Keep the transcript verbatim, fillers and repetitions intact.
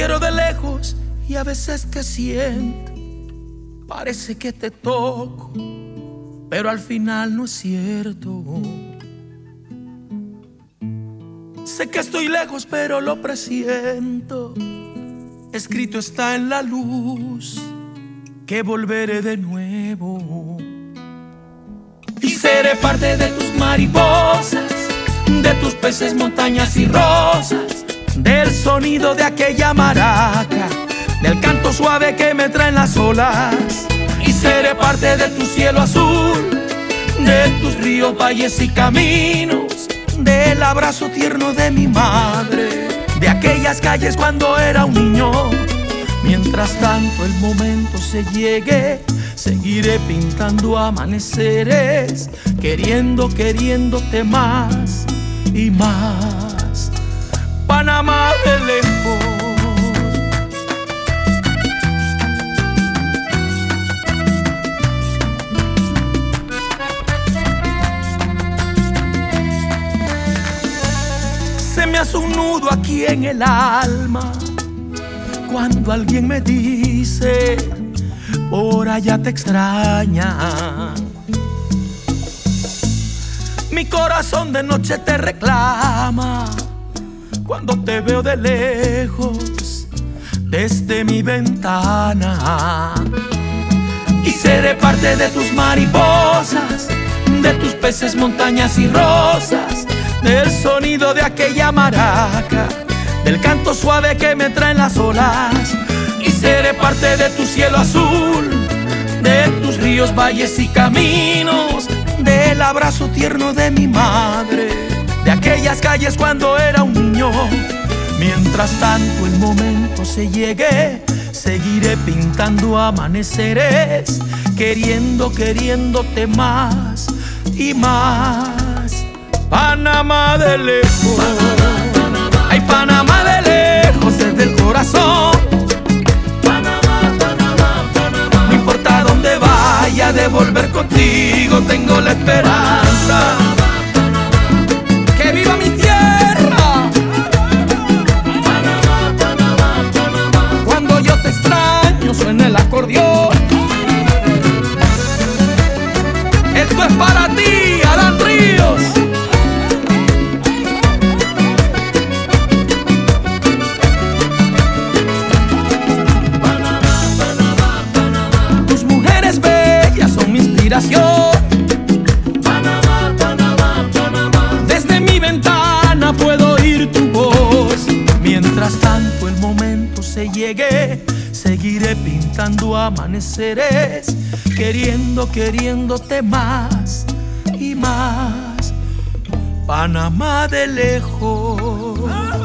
quiero de lejos y a veces te siento. Parece que te toco, pero al final no es cierto. Sé que estoy lejos, pero lo presiento. Escrito está en la luz que volveré de nuevo. Y seré parte de tus mariposas, de tus peces, montañas y rosas, del sonido de aquella maraca, del canto suave que me traen las olas. Y seré parte de tu cielo azul, de tus ríos, valles y caminos, del abrazo tierno de mi madre, de aquellas calles cuando era un niño. Mientras tanto el momento se llegue, seguiré pintando amaneceres, queriendo, queriéndote más y más. Panamá de lejos. Se me hace un nudo aquí en el alma cuando alguien me dice: por allá te extraña. Mi corazón de noche te reclama cuando te veo de lejos desde mi ventana. Y seré parte de tus mariposas, de tus peces, montañas y rosas, del sonido de aquella maraca, del canto suave que me traen las olas. Y seré parte de tu cielo azul, de tus ríos, valles y caminos, del abrazo tierno de mi madre, de aquellas calles cuando era un niño. Mientras tanto el momento se llegue, seguiré pintando amaneceres, queriendo, queriéndote más y más. Panamá de lejos, ay Panamá de lejos, desde el corazón. Panamá, Panamá, Panamá. No importa dónde vaya, de volver contigo tengo la esperanza. ¡Que viva mi tierra! Panamá, Panamá, Panamá. Cuando yo te extraño suena el acordeón. Esto es para ti, Adán Ríos. Panamá, Panamá, Panamá. Desde mi ventana puedo oír tu voz. Mientras tanto el momento se llegue, seguiré pintando amaneceres, queriendo, queriéndote más y más. Panamá de lejos.